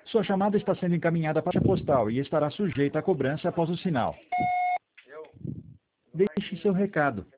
Sua chamada está sendo encaminhada para a postal e estará sujeita a cobrança após o sinal. Deixe seu recado.